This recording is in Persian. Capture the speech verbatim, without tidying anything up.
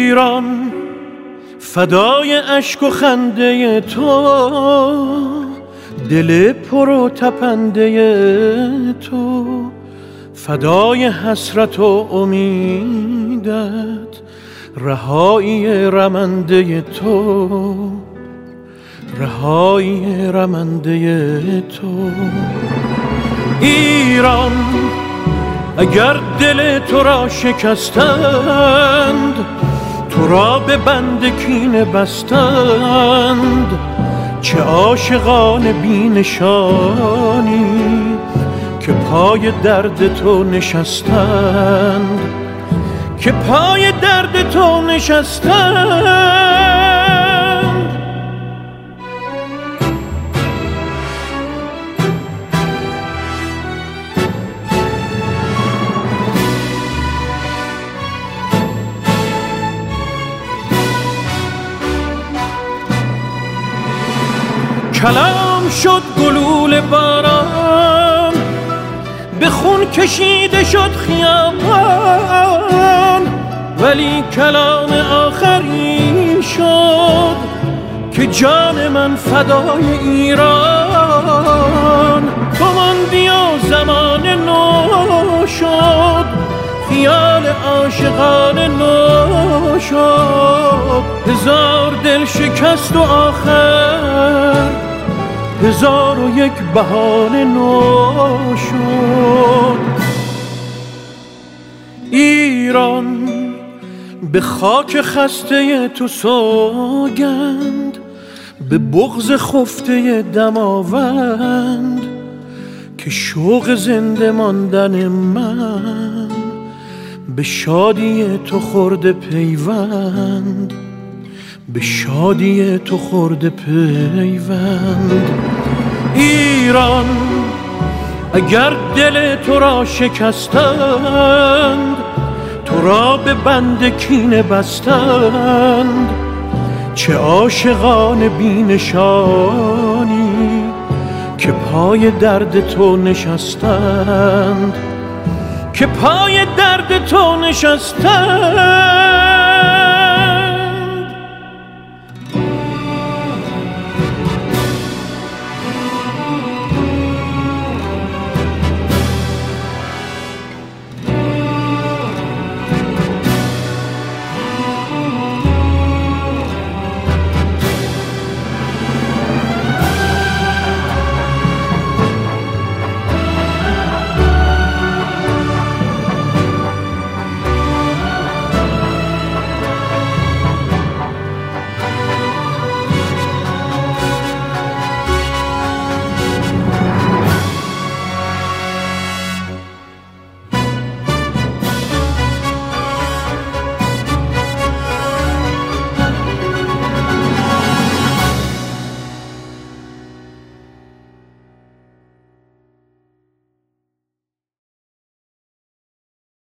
ایران فدای اشک و خنده تو، دل پر و تپنده تو، فدای حسرت و امیدت، رهایی رمنده تو، رهایی رمنده تو. ایران اگر دل تو را شکستند، تو را به بند کینه بستند، چه عاشقان بی نشانی که پای درد تو نشستند، که پای درد تو نشستند. کلام شد گلوله باران، به خون کشیده شد خیابان، ولی کلام آخری شد که جان من فدای ایران. تو ماندی و زمان نو شد، خیال عاشقان نو شد، هزار دل شکست و آخر هزار و یک بهانه نو شد. ایران به خاک خسته تو سوگند، به بغض خفته دماوند، که شوق زنده ماندن من به شادی تو خورده پیوند، به شادی تو خورده پیوند. ایران اگر دل تو را شکستند، تو را به بند کینه بستند، چه عاشقان بی نشانی که پای درد تو نشستند، که پای درد تو نشستند.